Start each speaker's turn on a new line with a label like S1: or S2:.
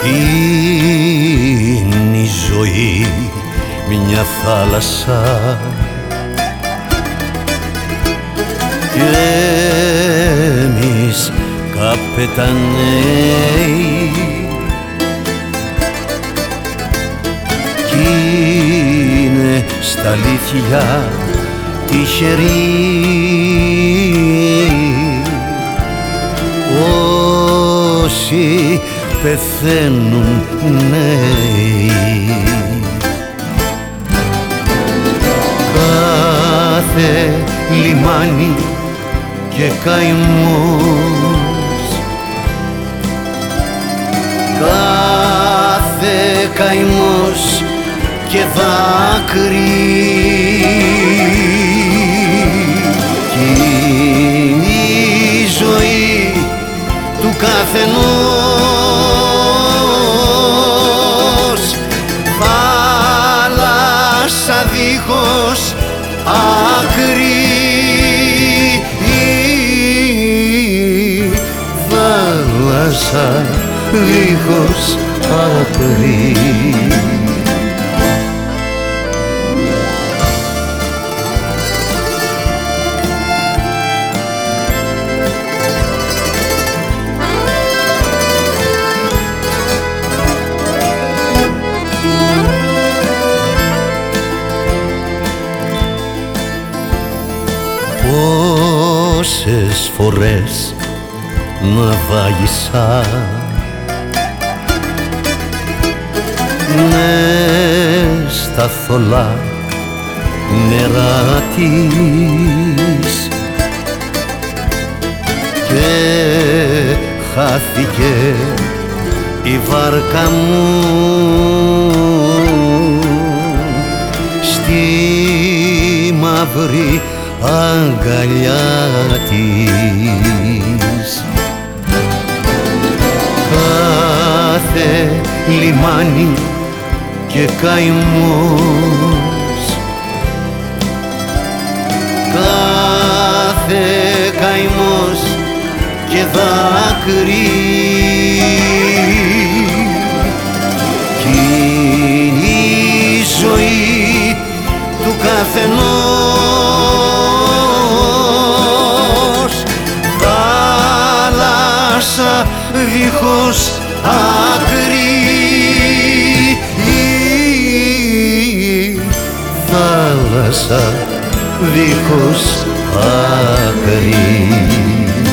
S1: Είναι η ζωή μια θάλασσα κι εμείς καπεταναίοι κι είναι στα αλήθεια τυχεροί όσοι πεθαίνουν νέοι. Κάθε λιμάνι και καημός, κάθε καημός και δάκρυ κι είναι η ζωή του καθενός θάλασσα δίχως άκρη, θάλασσα δίχως άκρη. Πόσες φορές να βάγισα μες στα θολά νερά της και χάθηκε η βάρκα μου στη μαύρη αγκαλιά της. Κάθε λιμάνι και καημός, κάθε καημός και δάκρυ κι είναι η ζωή του καθενός θάλασσα δίχως άκρη, θάλασσα δίχως άκρη.